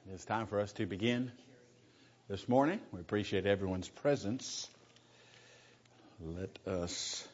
It's time for us to begin this morning. We appreciate everyone's presence. Let us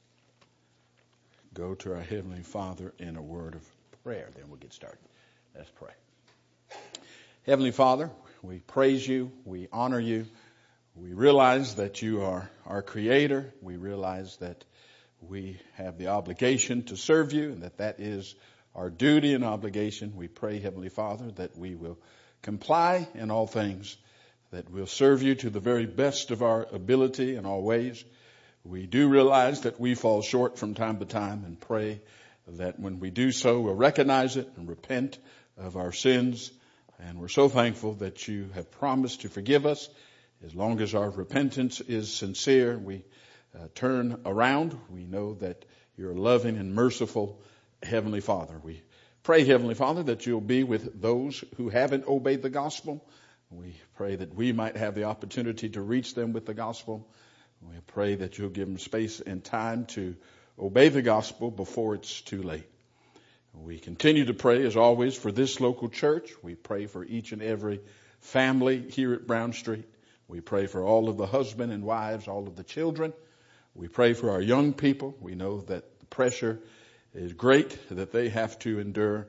go to our Heavenly Father in a word of prayer. Then we'll get started. Let's pray. Heavenly Father, we praise you. We honor you. We realize that you are our Creator. We realize that we have the obligation to serve you and that is our duty and obligation. We pray, Heavenly Father, that we will comply in all things, that we'll serve you to the very best of our ability in all ways. We do realize that we fall short from time to time and pray that when we do so, we'll recognize it and repent of our sins. And we're so thankful that you have promised to forgive us. As long as our repentance is sincere, we turn around. We know that you're a loving and merciful Heavenly Father. We pray, Heavenly Father, that you'll be with those who haven't obeyed the gospel. We pray that we might have the opportunity to reach them with the gospel. We pray that you'll give them space and time to obey the gospel before it's too late. We continue to pray, as always, for this local church. We pray for each and every family here at Brown Street. We pray for all of the husbands and wives, all of the children. We pray for our young people. We know that the pressure is great that they have to endure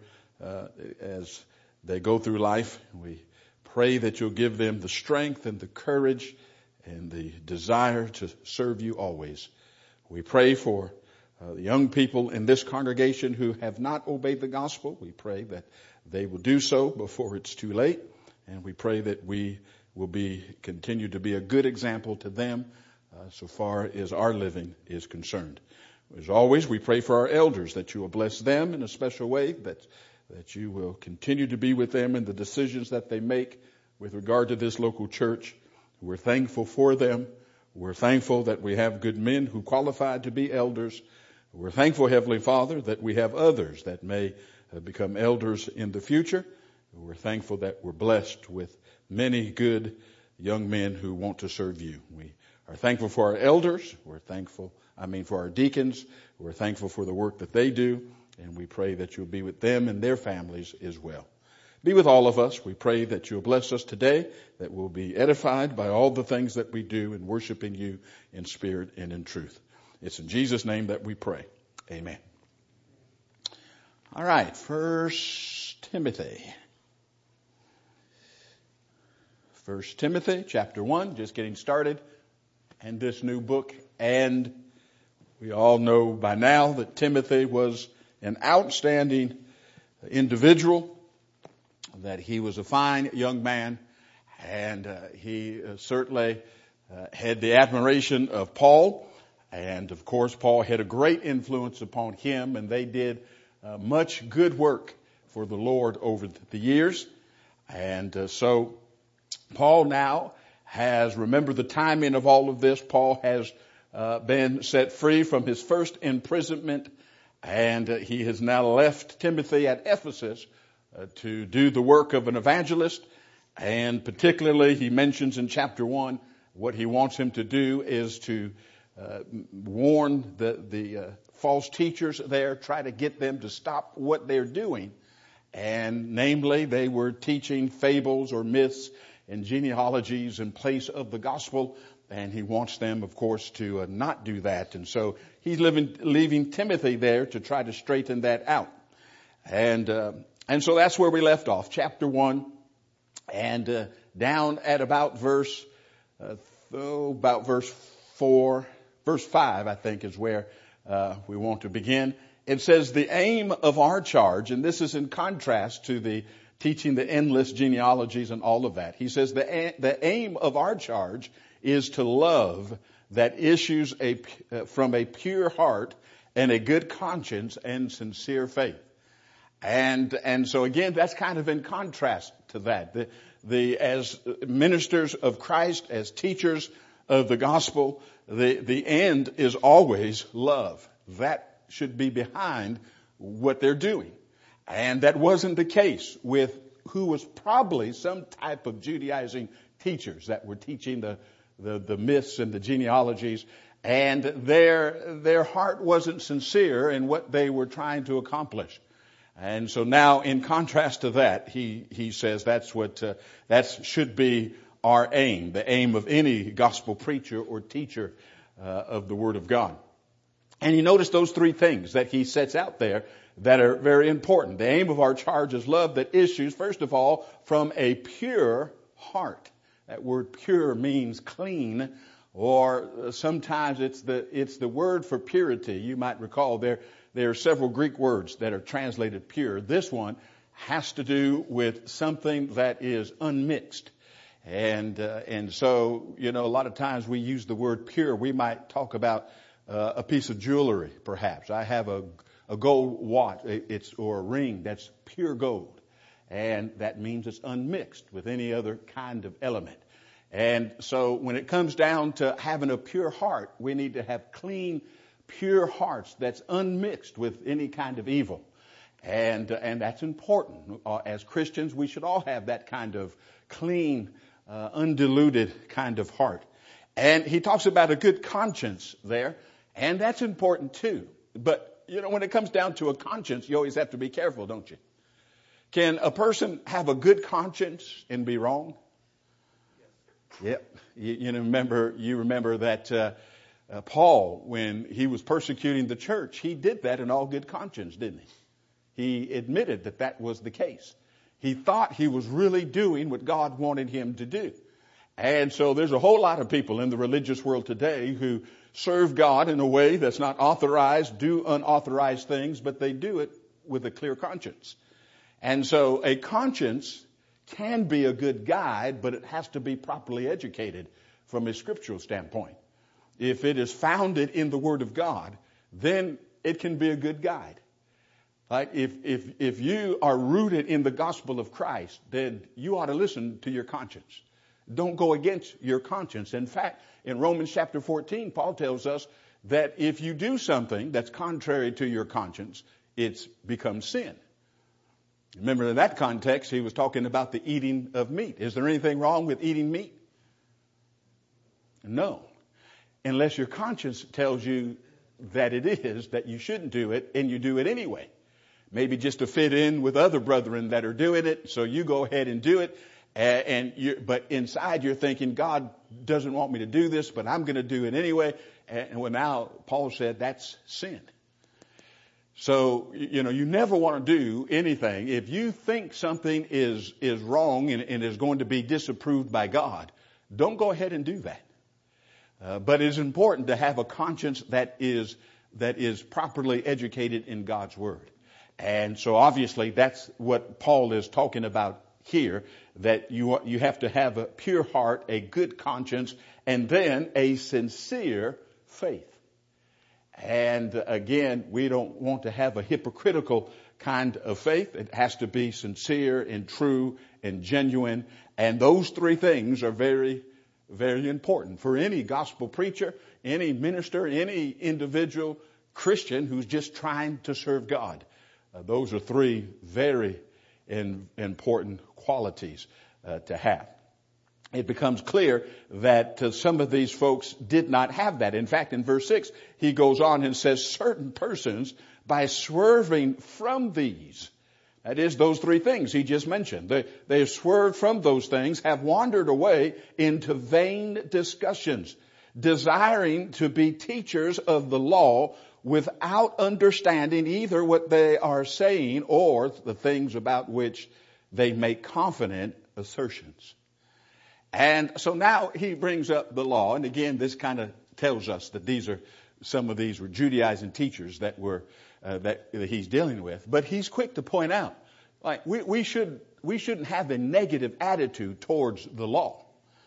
as they go through life. We pray that you'll give them the strength and the courage and the desire to serve you always. We pray for the young people in this congregation who have not obeyed the gospel. We pray that they will do so before it's too late. And we pray that we will continue to be a good example to them so far as our living is concerned. As always, we pray for our elders, that you will bless them in a special way, that you will continue to be with them in the decisions that they make with regard to this local church. We're thankful for them. We're thankful that we have good men who qualify to be elders. We're thankful, Heavenly Father, that we have others that may become elders in the future. We're thankful that we're blessed with many good young men who want to serve you. We are thankful for our elders. We're thankful for our deacons. We're thankful for the work that they do, and we pray that you'll be with them and their families as well. Be with all of us. We pray that you'll bless us today, that we'll be edified by all the things that we do in worshiping you in spirit and in truth. It's in Jesus' name that we pray. Amen. All right, 1 Timothy. 1 Timothy chapter 1, just getting started, and this new book. And we all know by now that Timothy was an outstanding individual, that he was a fine young man, and he certainly had the admiration of Paul. And of course, Paul had a great influence upon him, and they did much good work for the Lord over the years. And so Paul now has, remember the timing of all of this, Paul has been set free from his first imprisonment, and he has now left Timothy at Ephesus to do the work of an evangelist. And particularly, he mentions in chapter 1, what he wants him to do is to warn the false teachers there, try to get them to stop what they're doing. And namely, they were teaching fables or myths and genealogies in place of the gospel. And he wants them, of course, to not do that. And so he's leaving Timothy there to try to straighten that out. And so that's where we left off, chapter 1. And down at about verse 4, verse 5, I think, is where we want to begin. It says, the aim of our charge, and this is in contrast to the teaching the endless genealogies and all of that. He says the aim of our charge is to love that issues from a pure heart and a good conscience and sincere faith. And so again, that's kind of in contrast to that. As ministers of Christ, as teachers of the gospel, the end is always love. That should be behind what they're doing. And that wasn't the case with who was probably some type of Judaizing teachers that were teaching the myths and the genealogies, and their heart wasn't sincere in what they were trying to accomplish. And so now, in contrast to that, he says that should be our aim, the aim of any gospel preacher or teacher of the Word of God. And you notice those three things that he sets out there that are very important. The aim of our charge is love that issues, first of all, from a pure heart. That word pure means clean, or sometimes it's the word for purity. You might recall there are several Greek words that are translated pure. This one has to do with something that is unmixed. And so, a lot of times we use the word pure. We might talk about a piece of jewelry, perhaps. I have a gold watch, or a ring that's pure gold. And that means it's unmixed with any other kind of element. And so when it comes down to having a pure heart, we need to have clean, pure hearts that's unmixed with any kind of evil. And that's important. As Christians, we should all have that kind of clean, undiluted kind of heart. And he talks about a good conscience there, and that's important too. But, when it comes down to a conscience, you always have to be careful, don't you? Can a person have a good conscience and be wrong? Yep. You remember that Paul, when he was persecuting the church, he did that in all good conscience, didn't he? He admitted that was the case. He thought he was really doing what God wanted him to do. And so there's a whole lot of people in the religious world today who serve God in a way that's not authorized, do unauthorized things, but they do it with a clear conscience. And so a conscience can be a good guide, but it has to be properly educated from a scriptural standpoint. If it is founded in the Word of God, then it can be a good guide. Like if you are rooted in the gospel of Christ, then you ought to listen to your conscience. Don't go against your conscience. In fact, in Romans chapter 14, Paul tells us that if you do something that's contrary to your conscience, it's become sin. Remember, in that context, he was talking about the eating of meat. Is there anything wrong with eating meat? No. Unless your conscience tells you that it is, that you shouldn't do it, and you do it anyway. Maybe just to fit in with other brethren that are doing it, so you go ahead and do it. But inside you're thinking, God doesn't want me to do this, but I'm going to do it anyway. And now Paul said that's sin. So, you never want to do anything. If you think something is wrong and is going to be disapproved by God, don't go ahead and do that. But it's important to have a conscience that is properly educated in God's Word. And so obviously that's what Paul is talking about here, that you have to have a pure heart, a good conscience, and then a sincere faith. And again, we don't want to have a hypocritical kind of faith. It has to be sincere and true and genuine. And those three things are very, very important for any gospel preacher, any minister, any individual Christian who's just trying to serve God. Those are three very important qualities to have. It becomes clear that some of these folks did not have that. In fact, in verse 6, he goes on and says, certain persons, by swerving from these, that is, those three things he just mentioned, they have swerved from those things, have wandered away into vain discussions, desiring to be teachers of the law without understanding either what they are saying or the things about which they make confident assertions. And so now he brings up the law, and again, this kind of tells us that some of these were Judaizing teachers that he's dealing with. But he's quick to point out, like we shouldn't have a negative attitude towards the law.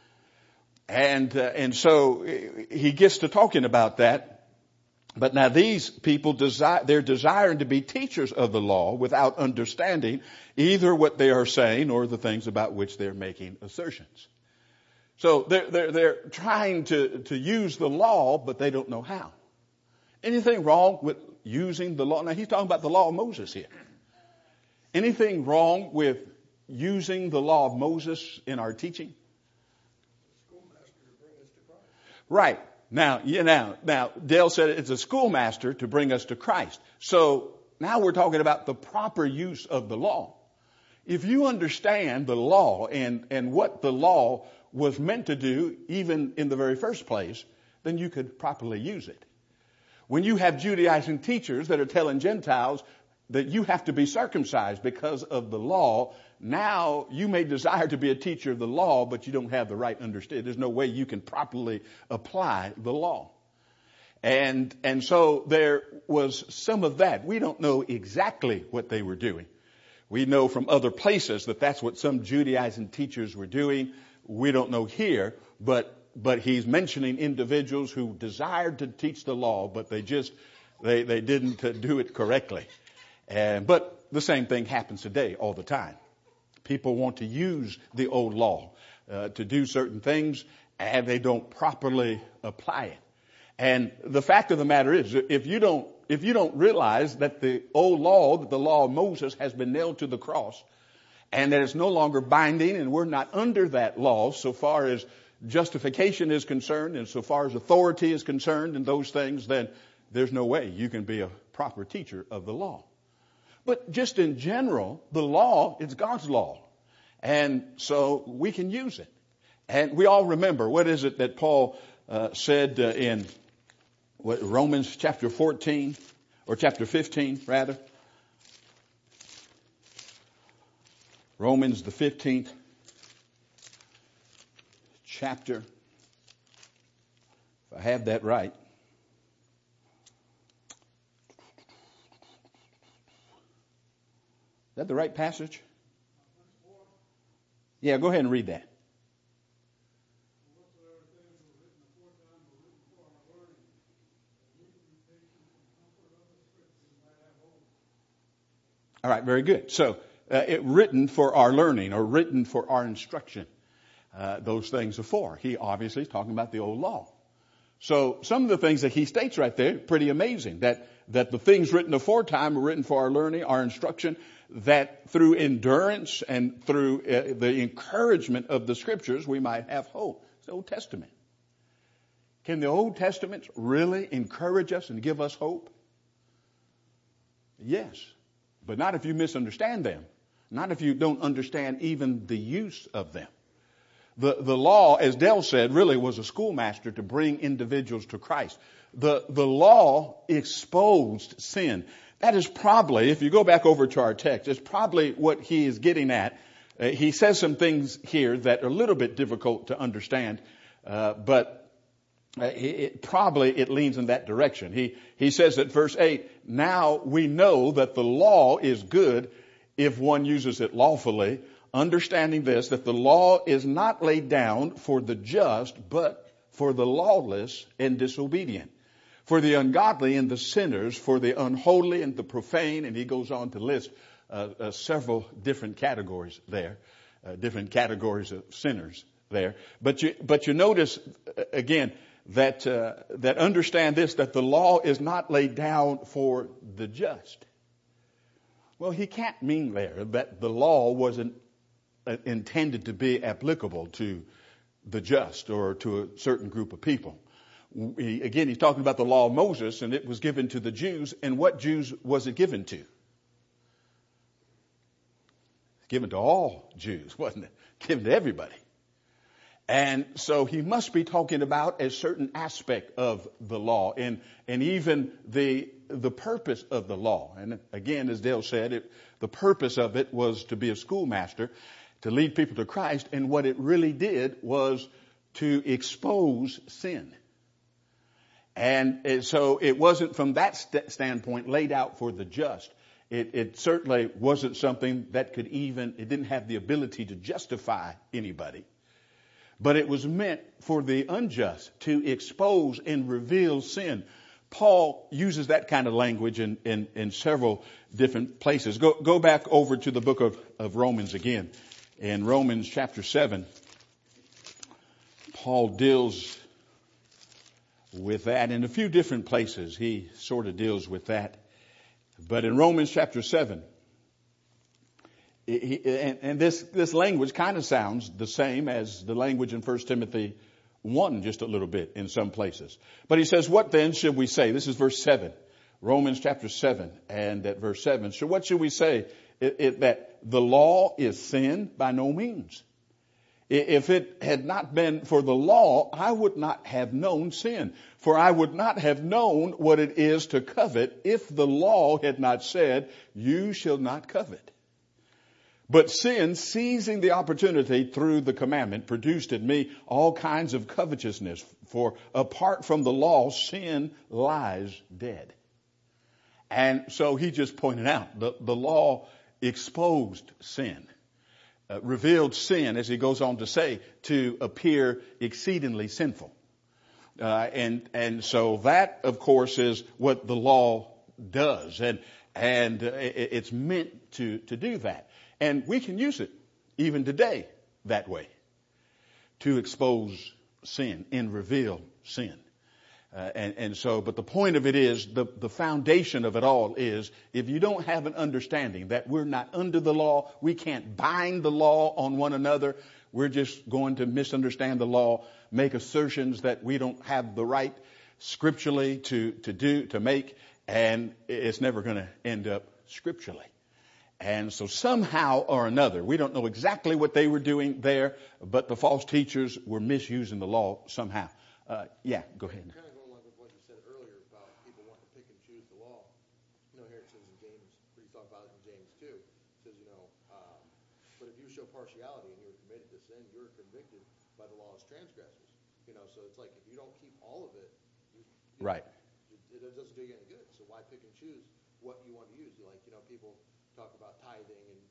And so he gets to talking about that. But now these people they're desiring to be teachers of the law without understanding either what they are saying or the things about which they're making assertions. So they're trying to use the law, but they don't know how. Anything wrong with using the law? Now he's talking about the law of Moses here. Anything wrong with using the law of Moses in our teaching? Right. Now, Dale said it's a schoolmaster to bring us to Christ. So now we're talking about the proper use of the law. If you understand the law and what the law was meant to do, even in the very first place, then you could properly use it. When you have Judaizing teachers that are telling Gentiles that you have to be circumcised because of the law, now you may desire to be a teacher of the law, but you don't have the right understanding. There's no way you can properly apply the law. And so there was some of that. We don't know exactly what they were doing. We know from other places that that's what some Judaizing teachers were doing. We don't know here, but he's mentioning individuals who desired to teach the law, but they didn't do it correctly. But the same thing happens today all the time. People want to use the old law to do certain things, and they don't properly apply it. And the fact of the matter is, if you don't realize that the old law, that the law of Moses has been nailed to the cross, and that it's no longer binding, and we're not under that law so far as justification is concerned, and so far as authority is concerned, and those things, then there's no way you can be a proper teacher of the law. But just in general, the law is God's law. And so we can use it. And we all remember, what is it that Paul said in Romans chapter 14, or chapter 15, rather? Romans, the 15th chapter, if I have that right. Is that the right passage? Yeah, go ahead and read that. All right, very good. So, written for our learning or written for our instruction. Those things are for. He obviously is talking about the old law. So some of the things that he states right there, pretty amazing. That the things written aforetime are written for our learning, our instruction, that through endurance and through the encouragement of the scriptures, we might have hope. It's the Old Testament. Can the Old Testament really encourage us and give us hope? Yes. But not if you misunderstand them. Not if you don't understand even the use of them. The law, as Dale said, really was a schoolmaster to bring individuals to Christ. The law exposed sin. That is probably, if you go back over to our text, it's probably what he is getting at. He says some things here that are a little bit difficult to understand, but it leans in that direction. He says at verse 8, now we know that the law is good if one uses it lawfully, understanding this, that the law is not laid down for the just, but for the lawless and disobedient, for the ungodly and the sinners, for the unholy and the profane. And he goes on to list several different categories there, different categories of sinners there. But you notice again that understand this, that the law is not laid down for the just. Well, he can't mean there that the law wasn't intended to be applicable to the just or to a certain group of people. Again, he's talking about the law of Moses, and it was given to the Jews. And what Jews was it given to? Given to all Jews, wasn't it? Given to everybody. And so he must be talking about a certain aspect of the law and even the purpose of the law. And again, as Dale said, the purpose of it was to be a schoolmaster, to lead people to Christ. And what it really did was to expose sin. And so it wasn't from that standpoint laid out for the just. It certainly wasn't something that it didn't have the ability to justify anybody. But it was meant for the unjust to expose and reveal sin. Paul uses that kind of language in several different places. Go back over to the book of Romans again. In Romans chapter 7, Paul deals with that in a few different places. He sort of deals with that. But in Romans chapter 7, and this language kind of sounds the same as the language in 1 Timothy 1 just a little bit in some places. But he says, what then should we say? This is verse 7. Romans chapter 7 and at verse 7. So what should we say? That the law is sin? By no means. If it had not been for the law, I would not have known sin. For I would not have known what it is to covet if the law had not said, you shall not covet. But sin, seizing the opportunity through the commandment, produced in me all kinds of covetousness. For apart from the law, sin lies dead. And so he just pointed out the law exposed sin, revealed sin, as he goes on to say, to appear exceedingly sinful. And so that, of course, is what the law does. And it's meant to do that. And we can use it even today that way to expose sin and reveal sin. But the point of it is, the foundation of it all is, if you don't have an understanding that we're not under the law, we can't bind the law on one another, we're just going to misunderstand the law, make assertions that we don't have the right scripturally to make, and it's never going to end up scripturally. And so somehow or another, we don't know exactly what they were doing there, but the false teachers were misusing the law somehow. Go ahead. Kind of going along with what you said earlier about people wanting to pick and choose the law. Here it says in James, we talk about it in James 2. It says, but if you show partiality and you're committed to sin, you're convicted by the law as transgressors. So it's like if you don't keep all of it, right. It doesn't do you any good. So why pick and choose what you want to use? People talk about tithing and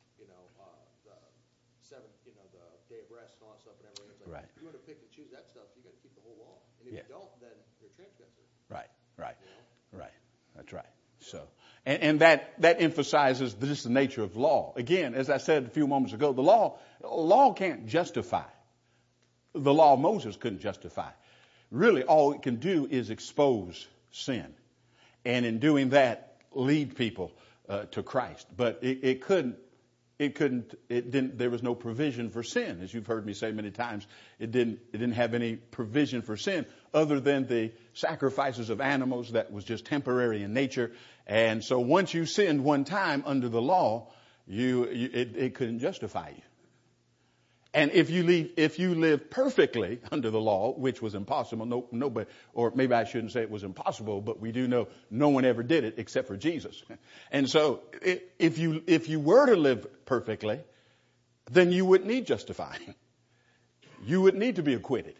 the seventh, the day of rest and all that stuff and everything. It's like, if you want to pick and choose that stuff, you got to keep the whole law. And if you don't, then you're a transgressor. Right. That's right. So, and that emphasizes just the nature of law. Again, as I said a few moments ago, the law can't justify. The law of Moses couldn't justify. Really, all it can do is expose sin. And in doing that, lead people to Christ. But it didn't, there was no provision for sin. As you've heard me say many times, it didn't have any provision for sin other than the sacrifices of animals that was just temporary in nature. And so once you sinned one time under the law, it couldn't justify you. And if you live perfectly under the law, which was impossible, nobody, or maybe I shouldn't say it was impossible, but we do know no one ever did it except for Jesus. And so if you were to live perfectly, then you wouldn't need justifying. You wouldn't need to be acquitted.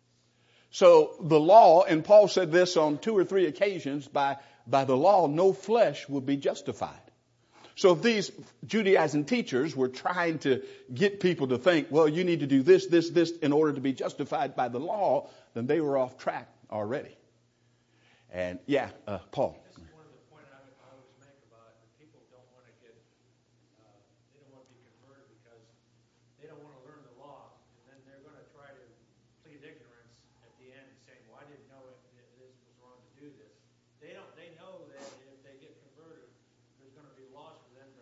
So the law, and Paul said this on 2 or 3 occasions, by the law, no flesh would be justified. So if these Judaizing teachers were trying to get people to think, well, you need to do this in order to be justified by the law, then they were off track already. And Paul. This is one of the points I always make about it. People don't want to they don't want to be converted because they don't want to learn the law, and then they're going to try to plead ignorance at the end, saying, well, I didn't know this was wrong to do this. They know that if they get converted, there's going to be laws for them to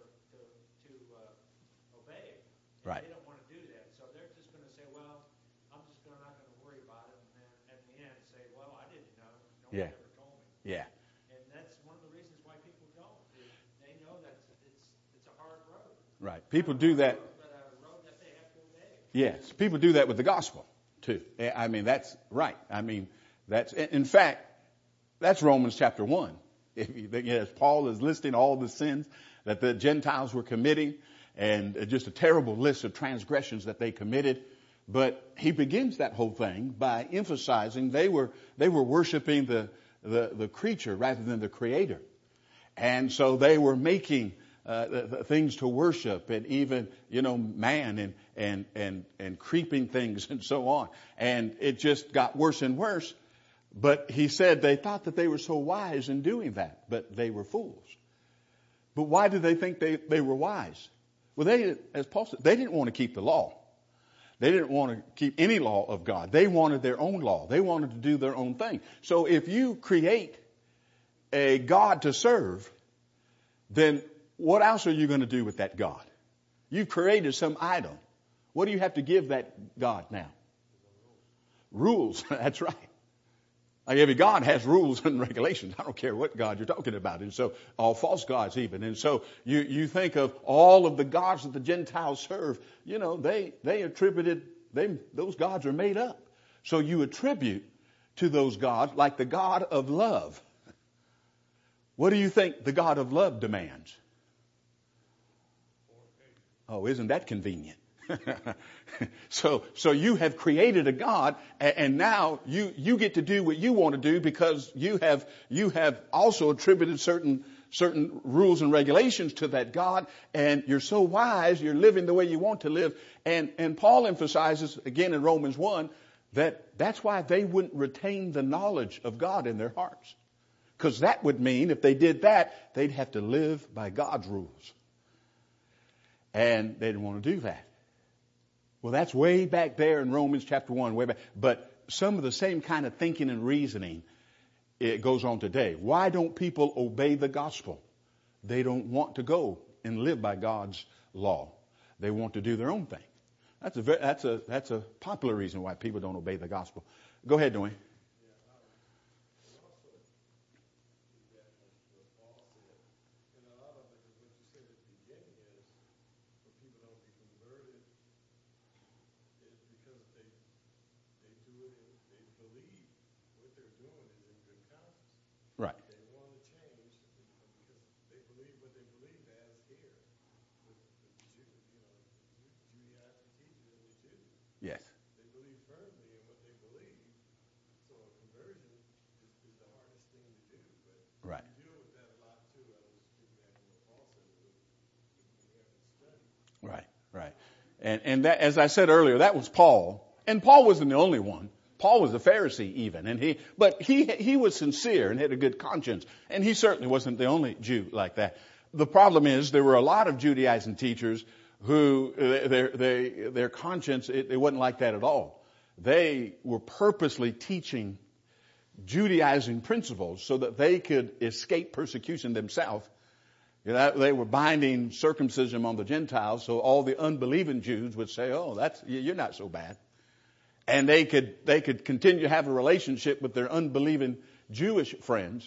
obey. Right. They don't want to do that, so they're just going to say, well, I'm just not going to worry about it, and then at the end say, well, I didn't know. No one ever told me. Yeah. And that's one of the reasons why people don't. They know that it's a hard road. Right. People do that. But a road that they have to obey. Yes. People do that with the gospel too. I mean, that's right. I mean, in fact, that's Romans chapter 1. Yes, Paul is listing all the sins that the Gentiles were committing, and just a terrible list of transgressions that they committed. But he begins that whole thing by emphasizing they were worshiping the creature rather than the creator. And so they were making the things to worship, and even, man and creeping things and so on. And it just got worse and worse. But he said they thought that they were so wise in doing that, but they were fools. But why did they think they were wise? Well, as Paul said, they didn't want to keep the law. They didn't want to keep any law of God. They wanted their own law. They wanted to do their own thing. So if you create a God to serve, then what else are you going to do with that God? You've created some idol. What do you have to give that God now? Rules. That's right. Like every God has rules and regulations. I don't care what God you're talking about. And so all false gods even. And so you think of all of the gods that the Gentiles serve, they attributed those gods are made up. So you attribute to those gods like the God of love. What do you think the God of love demands? Oh, isn't that convenient? So you have created a God, and now you get to do what you want to do because you have also attributed certain rules and regulations to that God, and you're so wise, you're living the way you want to live. And Paul emphasizes again in Romans 1 that's why they wouldn't retain the knowledge of God in their hearts. Because that would mean if they did that, they'd have to live by God's rules. And they didn't want to do that. Well, that's way back there in Romans chapter 1, way back. But some of the same kind of thinking and reasoning, it goes on today. Why don't people obey the gospel? They don't want to go and live by God's law. They want to do their own thing. That's a popular reason why people don't obey the gospel. Go ahead, Dwayne. Right. They want to change because they believe what they believe as here with Judaizing teachers and the Jews. Yes. They believe firmly in what they believe. So a conversion is the hardest thing to do. But right. We deal with that a lot too. I was thinking back on what Paul said with study. Right. And that, as I said earlier, that was Paul. And Paul wasn't the only one. Paul was a Pharisee even, but he was sincere and had a good conscience, and he certainly wasn't the only Jew like that. The problem is there were a lot of Judaizing teachers who their conscience it wasn't like that at all. They were purposely teaching Judaizing principles so that they could escape persecution themselves. They were binding circumcision on the Gentiles, so all the unbelieving Jews would say, "Oh, you're not so bad." And they could continue to have a relationship with their unbelieving Jewish friends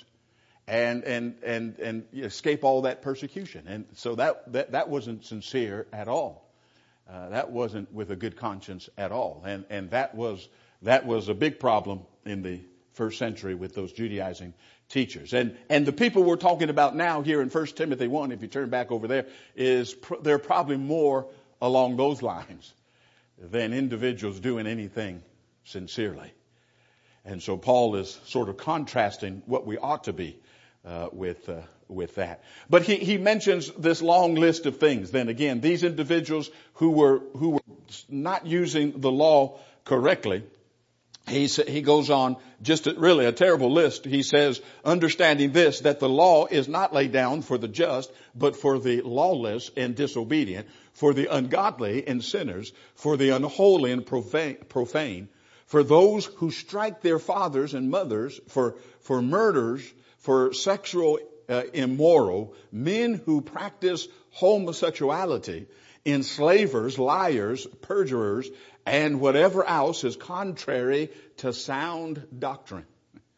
and escape all that persecution. And so that wasn't sincere at all. That wasn't with a good conscience at all. And that was a big problem in the first century with those Judaizing teachers. And the people we're talking about now here in 1 Timothy 1, if you turn back over there, they're probably more along those lines than individuals doing anything sincerely. And so Paul is sort of contrasting what we ought to be with that. But he mentions this long list of things. Then again, these individuals who were not using the law correctly, he goes on just really a terrible list. He says, understanding this, that the law is not laid down for the just, but for the lawless and disobedient, for the ungodly and sinners, for the unholy and profane, for those who strike their fathers and mothers, for murderers, for sexual immoral, men who practice homosexuality, enslavers, liars, perjurers, and whatever else is contrary to sound doctrine.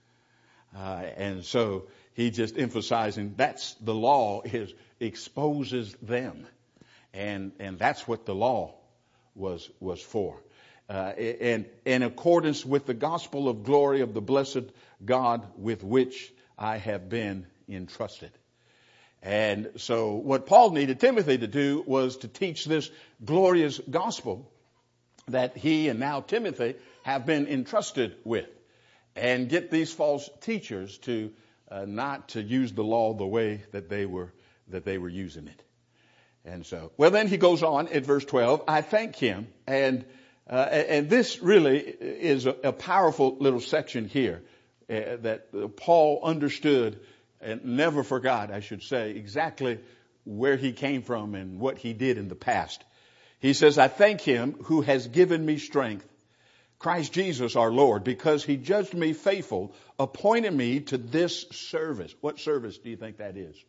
And so he just emphasizing that's the law exposes them. And that's what the law was for. And in accordance with the gospel of glory of the blessed God with which I have been entrusted. And so what Paul needed Timothy to do was to teach this glorious gospel that he and now Timothy have been entrusted with, and get these false teachers to not to use the law the way that they were using it. And so, well, then he goes on at verse 12. I thank him, and this really is a powerful little section here that Paul understood and never forgot, I should say, exactly where he came from and what he did in the past. He says, I thank him who has given me strength, Christ Jesus our Lord, because he judged me faithful, appointed me to this service. What service do you think that is?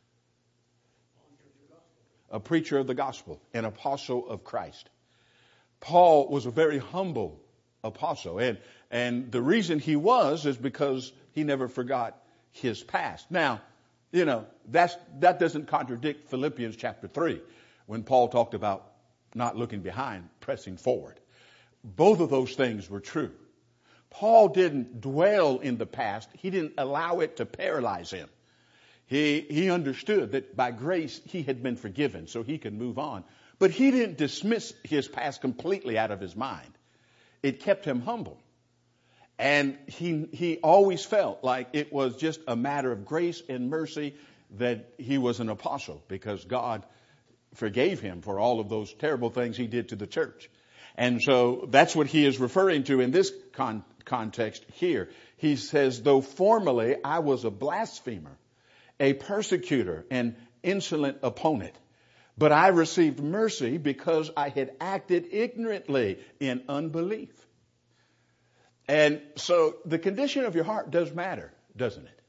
A preacher of the gospel, an apostle of Christ. Paul was a very humble apostle. And the reason he was is because he never forgot his past. Now, that doesn't contradict Philippians chapter 3 when Paul talked about not looking behind, pressing forward. Both of those things were true. Paul didn't dwell in the past. He didn't allow it to paralyze him. He understood that by grace he had been forgiven, so he could move on. But he didn't dismiss his past completely out of his mind. It kept him humble. And he always felt like it was just a matter of grace and mercy that he was an apostle, because God forgave him for all of those terrible things he did to the church. And so that's what he is referring to in this context here. He says, though formerly I was a blasphemer, a persecutor, an insolent opponent, but I received mercy because I had acted ignorantly in unbelief. And so the condition of your heart does matter, doesn't it?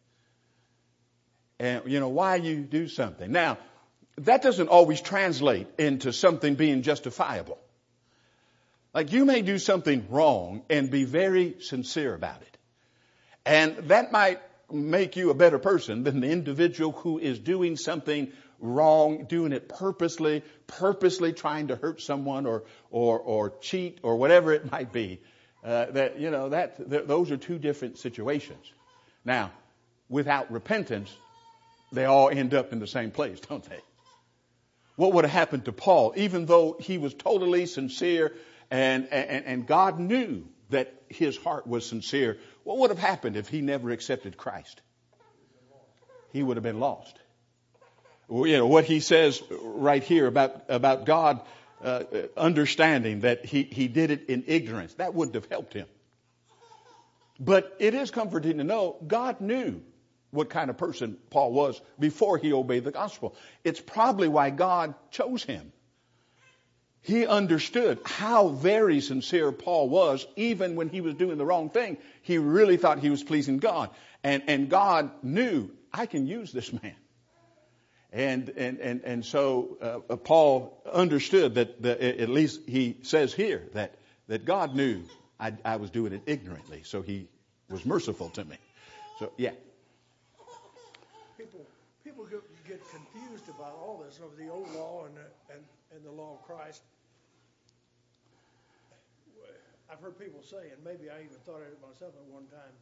And why you do something. Now, that doesn't always translate into something being justifiable. Like, you may do something wrong and be very sincere about it. And that might make you a better person than the individual who is doing something wrong, doing it purposely trying to hurt someone or cheat or whatever it might be. Those are two different situations. Now, without repentance, they all end up in the same place, don't they? What would have happened to Paul, even though he was totally sincere and God knew that his heart was sincere? What would have happened if he never accepted Christ? He would have been lost. What he says right here about God understanding that he did it in ignorance, that wouldn't have helped him. But it is comforting to know God knew what kind of person Paul was before he obeyed the gospel. It's probably why God chose him. He understood how very sincere Paul was. Even when he was doing the wrong thing, he really thought he was pleasing God. And God knew, I can use this man. And so Paul understood that at least he says here that God knew I was doing it ignorantly, so he was merciful to me. So, yeah. People get confused about all this of the old law and the law of Christ. I've heard people say, and maybe I even thought of it myself at one time,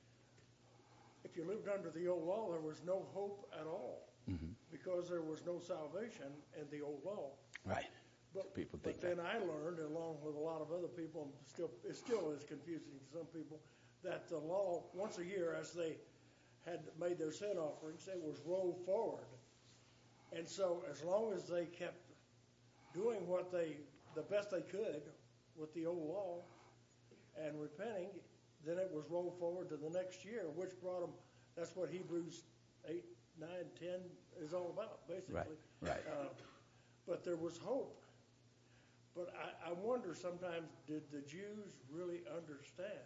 if you lived under the old law, there was no hope at all, because there was no salvation in the old law. Right. But people think then I learned, along with a lot of other people, and it still is confusing to some people, that the law, once a year, as they had made their sin offerings, it was rolled forward. And so as long as they kept doing the best they could with the old law and repenting, then it was rolled forward to the next year, which brought them, that's what Hebrews 8, 9, 10 is all about, basically. Right. But there was hope. But I wonder sometimes, did the Jews really understand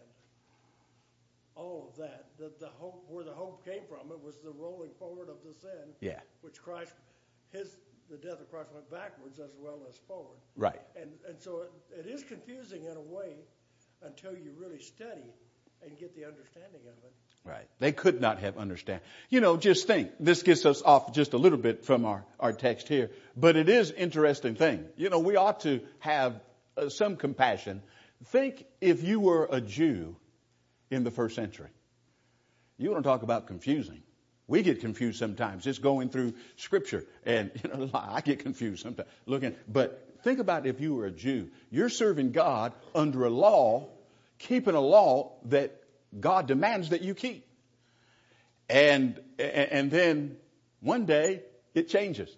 all of that? That the hope, where the hope came from, it was the rolling forward of the sin. Yeah. Which Christ, the death of Christ went backwards as well as forward. Right. And so it is confusing in a way until you really study and get the understanding of it. Right. They could not have understand. Just think, this gets us off just a little bit from our text here, but it is an interesting thing. We ought to have some compassion. Think if you were a Jew in the first century. You want to talk about confusing. We get confused sometimes just going through Scripture, and I get confused sometimes but think about if you were a Jew. You're serving God under a law, keeping a law that God demands that you keep. And then one day it changes.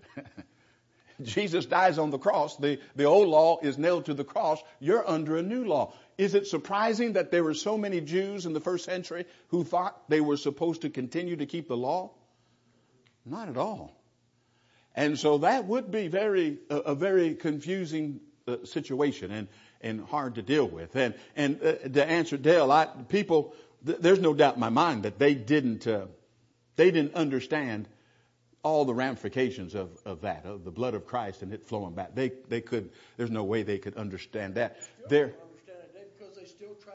Jesus dies on the cross. The old law is nailed to the cross. You're under a new law. Is it surprising that there were so many Jews in the first century who thought they were supposed to continue to keep the law? Not at all. And so that would be a very confusing situation and hard to deal with. And to answer Dale, there's no doubt in my mind that they didn't understand all the ramifications of that, of the blood of Christ and it flowing back. There's no way they could understand that. They still don't understand it because they still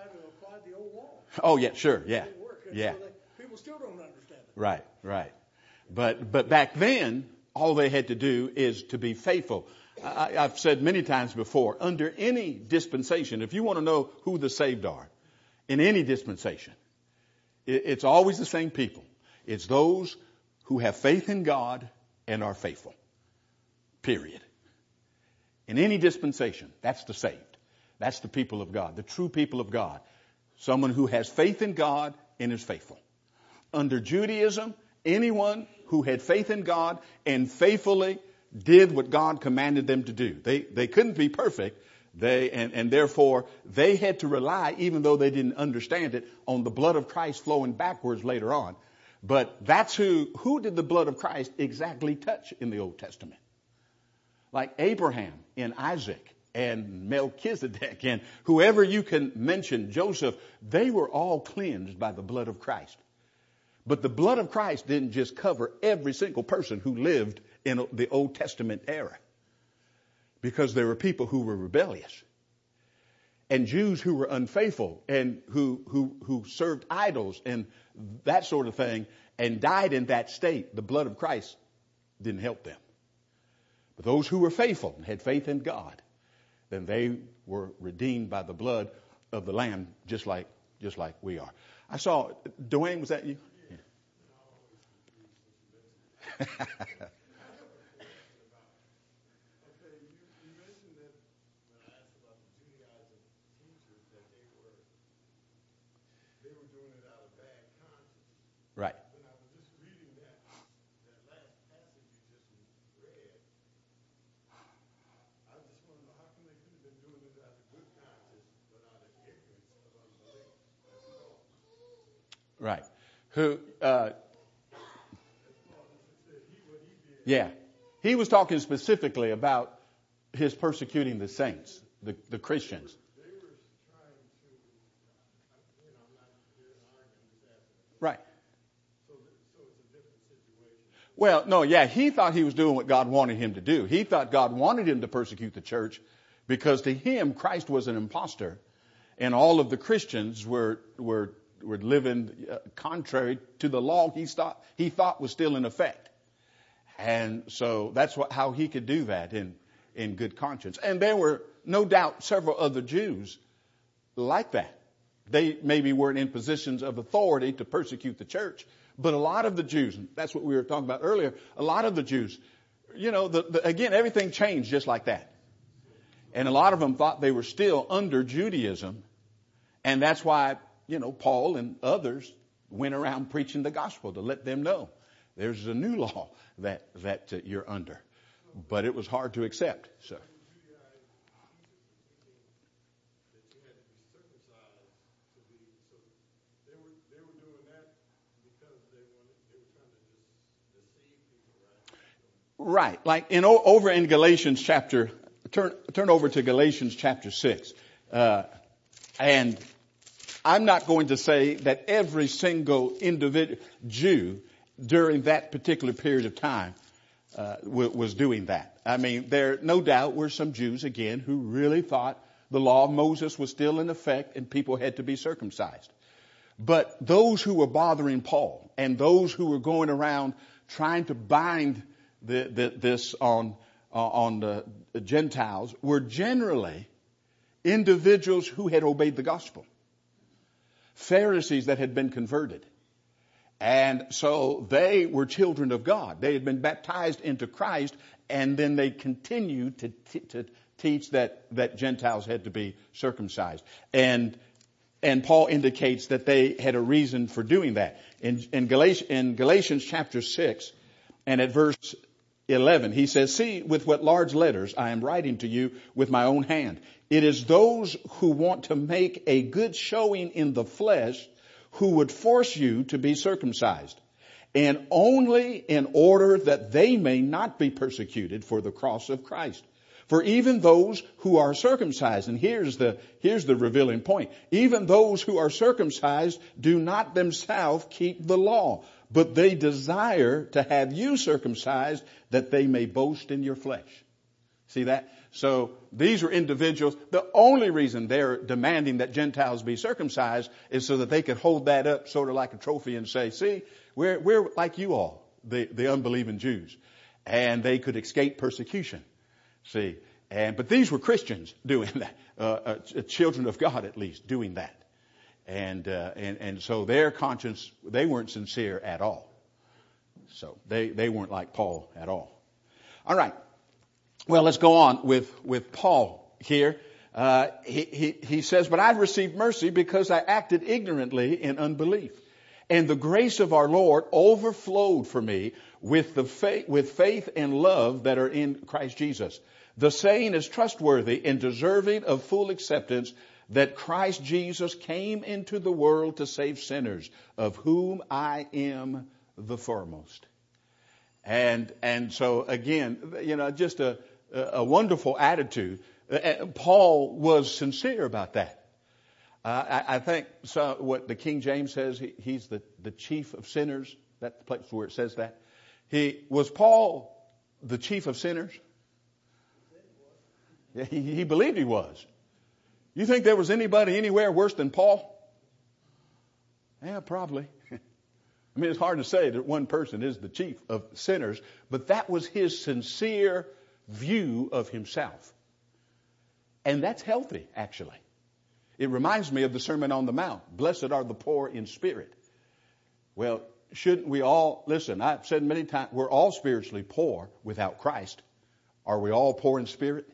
Oh, yeah, sure, yeah. It work. And Yeah. so people still don't understand it. Right, right. But back then, all they had to do is to be faithful. I've said many times before, under any dispensation, if you want to know who the saved are, in any dispensation, it's always the same people. It's those who have faith in God and are faithful. Period. In any dispensation, that's the saved. That's the people of God, the true people of God. Someone who has faith in God and is faithful. Under Judaism, anyone who had faith in God and faithfully did what God commanded them to do. They couldn't be perfect. And therefore they had to rely, even though they didn't understand it, on the blood of Christ flowing backwards later on. But that's who did the blood of Christ exactly touch in the Old Testament? Like Abraham and Isaac and Melchizedek and whoever you can mention, Joseph, they were all cleansed by the blood of Christ. But the blood of Christ didn't just cover every single person who lived in the Old Testament era. Because there were people who were rebellious. And Jews who were unfaithful and who served idols and that sort of thing and died in that state. The blood of Christ didn't help them. But those who were faithful and had faith in God, then they were redeemed by the blood of the Lamb, just like we are. I saw, Dwayne, was that you? Yeah. Right. When I was just reading that last passage you just read, I just want to know how come they could have been doing it out of good conscience, but out of ignorance of unbelief. Right. Yeah. He was talking specifically about his persecuting the saints, the Christians. They were trying to, I'm not here in arguing, just asking. Right. So it's a different situation. Well, no, yeah, he thought he was doing what God wanted him to do. He thought God wanted him to persecute the church because to him, Christ was an imposter. And all of the Christians were living contrary to the law he thought was still in effect. And so that's how he could do that in good conscience. And there were no doubt several other Jews like that. They maybe weren't in positions of authority to persecute the church, but a lot of the Jews, and that's what we were talking about earlier, a lot of the Jews, again, everything changed just like that. And a lot of them thought they were still under Judaism. And that's why, Paul and others went around preaching the gospel to let them know there's a new law that you're under. But it was hard to accept. So. Right. Like over in Galatians chapter, turn over to Galatians chapter 6. And I'm not going to say that every single individual Jew during that particular period of time was doing that. I mean, there no doubt were some Jews, again, who really thought the law of Moses was still in effect and people had to be circumcised. But those who were bothering Paul and those who were going around trying to bind this on the Gentiles were generally individuals who had obeyed the gospel. Pharisees that had been converted. And so they were children of God. They had been baptized into Christ, and then they continued to teach that Gentiles had to be circumcised. And Paul indicates that they had a reason for doing that. In Galatians chapter 6 and at verse 11, he says, "See with what large letters I am writing to you with my own hand. It is those who want to make a good showing in the flesh who would force you to be circumcised, and only in order that they may not be persecuted for the cross of Christ. For even those who are circumcised," and here's the revealing point, "even those who are circumcised do not themselves keep the law, but they desire to have you circumcised that they may boast in your flesh." See that? So these are individuals. The only reason they're demanding that Gentiles be circumcised is so that they could hold that up sort of like a trophy and say, see, we're like you all, the unbelieving Jews. And they could escape persecution. See, but these were Christians doing that, children of God at least doing that. And so their conscience, they weren't sincere at all. So they weren't like Paul at all. All right. Well, let's go on with Paul here. He says, but I've received mercy because I acted ignorantly in unbelief. And the grace of our Lord overflowed for me with faith and love that are in Christ Jesus. The saying is trustworthy and deserving of full acceptance that Christ Jesus came into the world to save sinners, of whom I am the foremost. And so again, just a wonderful attitude. Paul was sincere about that. I think what the King James says, he's the chief of sinners. That's the place where it says that. Was Paul the chief of sinners? Yeah, he believed he was. You think there was anybody anywhere worse than Paul? Yeah, probably. I mean, it's hard to say that one person is the chief of sinners, but that was his sincere view of himself. And that's healthy, actually. It reminds me of the Sermon on the Mount. Blessed are the poor in spirit. Well, shouldn't we all, listen, I've said many times, we're all spiritually poor without Christ. Are we all poor in spirit?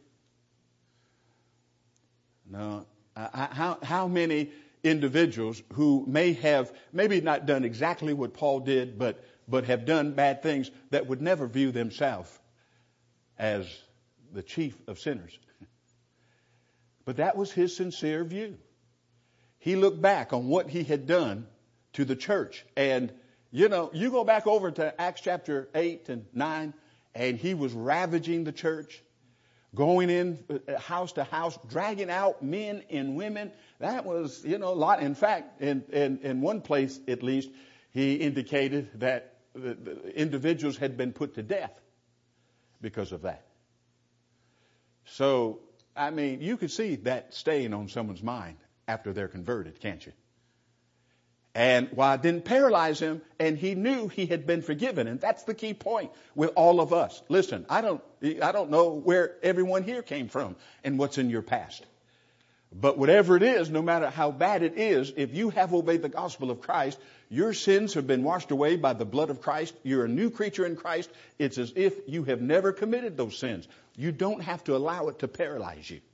No. How many individuals who maybe not done exactly what Paul did, but have done bad things that would never view themselves as the chief of sinners? But that was his sincere view. He looked back on what he had done to the church. And, you go back over to Acts chapter 8 and 9, and he was ravaging the church, going in house to house, dragging out men and women. That was, a lot. In fact, in one place at least, he indicated that the individuals had been put to death because of that. So, I mean, you could see that staying on someone's mind after they're converted, can't you? And while it didn't paralyze him, and he knew he had been forgiven, and that's the key point with all of us. Listen, I don't know where everyone here came from and what's in your past. But whatever it is, no matter how bad it is, if you have obeyed the gospel of Christ, your sins have been washed away by the blood of Christ. You're a new creature in Christ. It's as if you have never committed those sins. You don't have to allow it to paralyze you.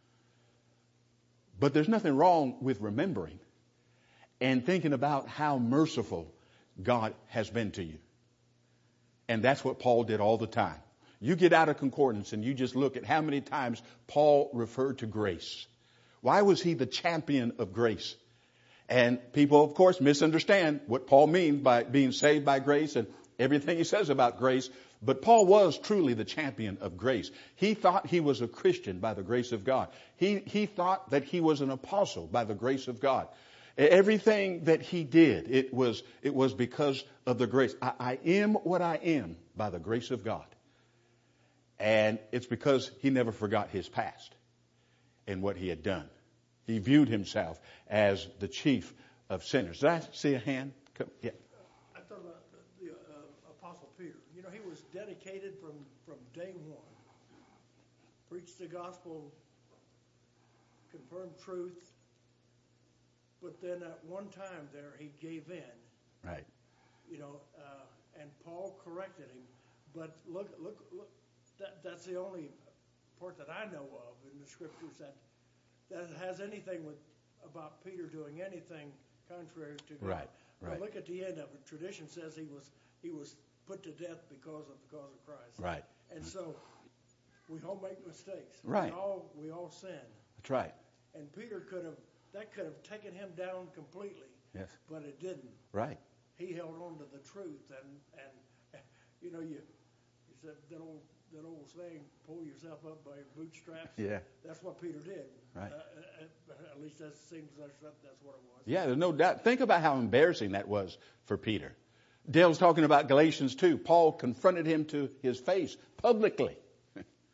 But there's nothing wrong with remembering and thinking about how merciful God has been to you. And that's what Paul did all the time. You get out of concordance and you just look at how many times Paul referred to grace. Why was he the champion of grace? And people, of course, misunderstand what Paul means by being saved by grace and everything he says about grace. But Paul was truly the champion of grace. He thought he was a Christian by the grace of God. He thought that he was an apostle by the grace of God. Everything that he did, it was because of the grace. I am what I am by the grace of God. And it's because he never forgot his past and what he had done. He viewed himself as the chief of sinners. Did I see a hand? Yeah. I thought about the Apostle Peter. He was dedicated from day one. Preached the gospel, confirmed truth. But then at one time there, he gave in. Right. And Paul corrected him. But look, that's the only part that I know of in the scriptures that has anything about Peter doing anything contrary to God. Right. But look at the end of it. Tradition says he was put to death because of Christ. Right. And so we all make mistakes. Right. We all sin. That's right. And Peter could have taken him down completely. Yes. But it didn't. Right. He held on to the truth, and you said that old saying, pull yourself up by your bootstraps. Yeah. That's what Peter did. Right. At least that seems that's what it was. Yeah, there's no doubt. Think about how embarrassing that was for Peter. Dale's talking about Galatians 2. Paul confronted him to his face publicly.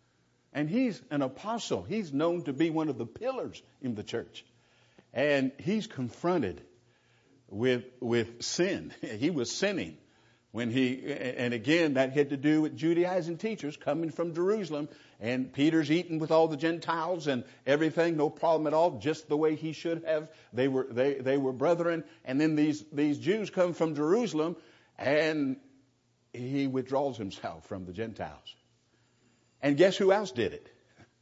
And he's an apostle. He's known to be one of the pillars in the church. And he's confronted with sin. He was sinning when and again, that had to do with Judaizing teachers coming from Jerusalem. And Peter's eating with all the Gentiles and everything, no problem at all, just the way he should have. They were brethren. And then these Jews come from Jerusalem, and he withdraws himself from the Gentiles. And guess who else did it?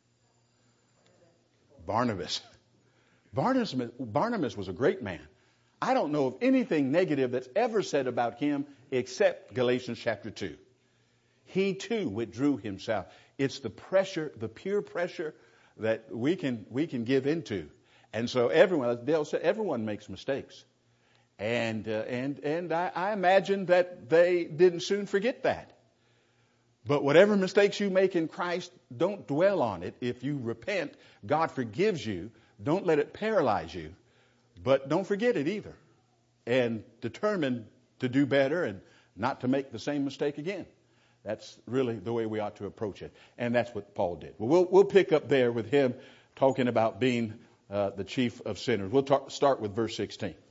Barnabas. Barnabas was a great man. I don't know of anything negative that's ever said about him except Galatians chapter 2. He too withdrew himself. It's the pressure, the peer pressure that we can give into. And so everyone, as Dale said, everyone makes mistakes. And I imagine that they didn't soon forget that. But whatever mistakes you make in Christ, don't dwell on it. If you repent, God forgives you. Don't let it paralyze you. But don't forget it either. And determine to do better and not to make the same mistake again. That's really the way we ought to approach it. And that's what Paul did. Well, we'll pick up there with him talking about being the chief of sinners. We'll start with verse 16.